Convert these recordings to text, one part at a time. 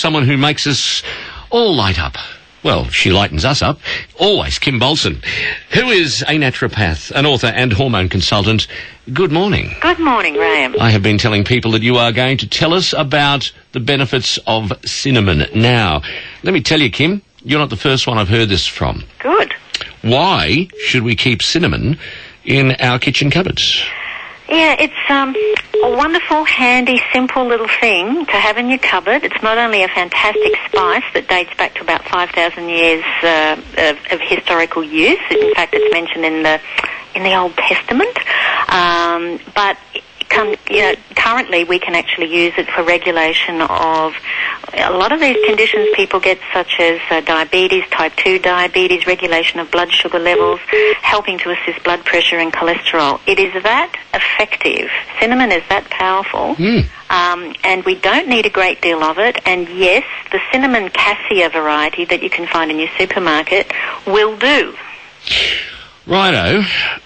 someone who makes us all light up. Well, she lightens us up. Always, Kim Bolson, who is a naturopath, an author and hormone consultant. Good morning. Good morning, Graham. I have been telling people that you are going to tell us about the benefits of cinnamon. Now, let me tell you, Kim, you're not the first one I've heard this from. Good. Why should we keep cinnamon in our kitchen cupboards? Yeah, it's a wonderful, handy, simple little thing to have in your cupboard. It's not only a fantastic spice that dates back to about 5,000 years of historical use. In fact, it's mentioned in the Old Testament. But currently we can actually use it for regulation of a lot of these conditions people get, such as diabetes, type 2 diabetes, regulation of blood sugar levels, helping to assist blood pressure and cholesterol. It is that effective. Cinnamon is that powerful. And we don't need a great deal of it. And yes, the cinnamon cassia variety that you can find in your supermarket will do. Righto.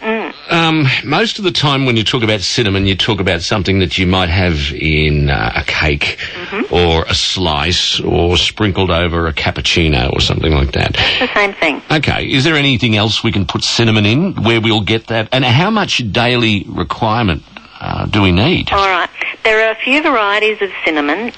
Most of the time when you talk about cinnamon, you talk about something that you might have in a cake or a slice or sprinkled over a cappuccino or something like that. It's the same thing. Okay. Is there anything else we can put cinnamon in where we'll get that? And how much daily requirement do we need? All right. There are a few varieties of cinnamon.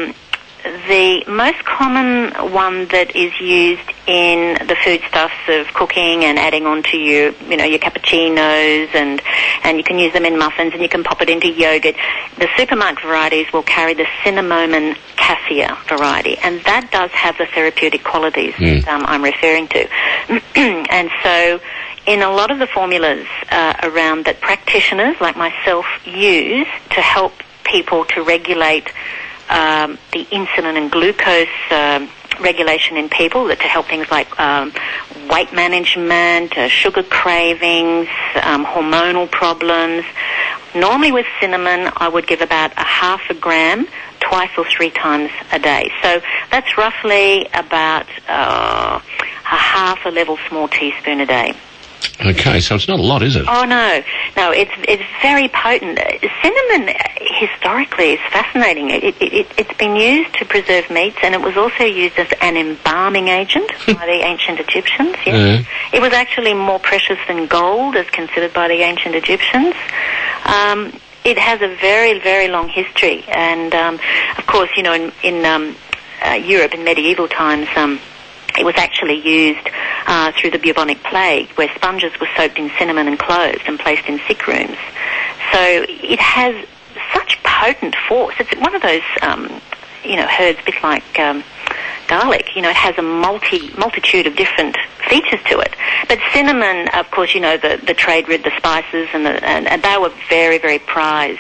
The most common one that is used in the foodstuffs of cooking and adding on to your cappuccinos, and you can use them in muffins, and you can pop it into yogurt. The supermarket varieties will carry the cinnamomum cassia variety, and that does have the therapeutic qualities that I'm referring to. And so in a lot of the formulas around that practitioners like myself use to help people to regulate the insulin and glucose regulation in people, to help things like weight management, sugar cravings, hormonal problems. Normally with cinnamon, I would give about a half a gram twice or three times a day. So that's roughly about a half a level small teaspoon a day. Okay, so it's not a lot, is it? Oh, no, it's very potent. Cinnamon, historically, is fascinating. It's been used to preserve meats, and it was also used as an embalming agent by the ancient Egyptians. Yes. It was actually more precious than gold, as considered by the ancient Egyptians. It has a very, very long history, and of course, in Europe in medieval times, it was actually used through the bubonic plague, where sponges were soaked in cinnamon and cloves and placed in sick rooms. So it has such potent force. It's one of those, herbs, a bit like garlic. It has a multitude of different features to it. But cinnamon, of course, the trade rid the spices, and they were very, very prized,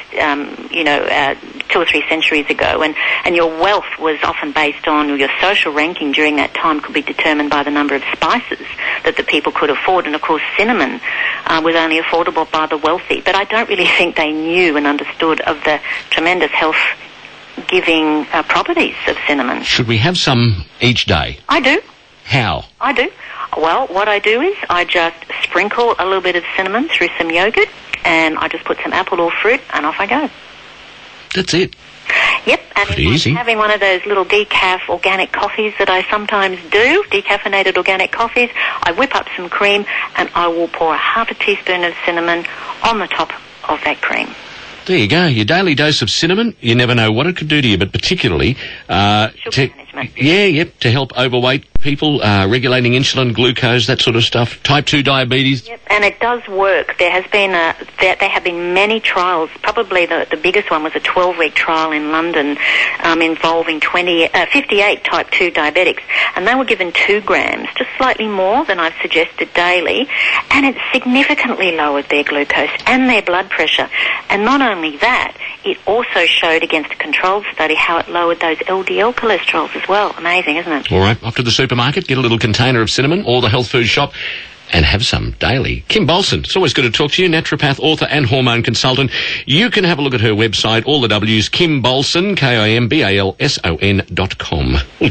2 or 3 centuries ago. And your wealth was often based on, or your social ranking during that time could be determined by the number of spices that the people could afford. And of course, cinnamon was only affordable by the wealthy. But I don't really think they knew and understood of the tremendous health-giving properties of cinnamon. Should we have some each day? I do. How? I do. Well, what I do is I just sprinkle a little bit of cinnamon through some yogurt, and I just put some apple or fruit, and off I go. That's it. Yep, and pretty easy. Having one of those little decaf organic coffees that I sometimes do, decaffeinated organic coffees, I whip up some cream, and I will pour a half a teaspoon of cinnamon on the top of that cream. There you go, your daily dose of cinnamon. You never know what it could do to you, but particularly sugar management. To help overweight people, regulating insulin, glucose, that sort of stuff, type 2 diabetes. Yep, and it does work. There has been there have been many trials. Probably the biggest one was a 12-week trial in London involving 58 type 2 diabetics, and they were given 2 grams, just slightly more than I've suggested daily, and it significantly lowered their glucose and their blood pressure. And not only that, it also showed against a controlled study how it lowered those LDL cholesterols as well. Amazing, isn't it? All right, off to the supermarket, get a little container of cinnamon, or the health food shop, and have some daily. Kim Bolson, it's always good to talk to you, naturopath, author and hormone consultant. You can have a look at her website, all the W's, Kim Bolson, KIMBALSON.com.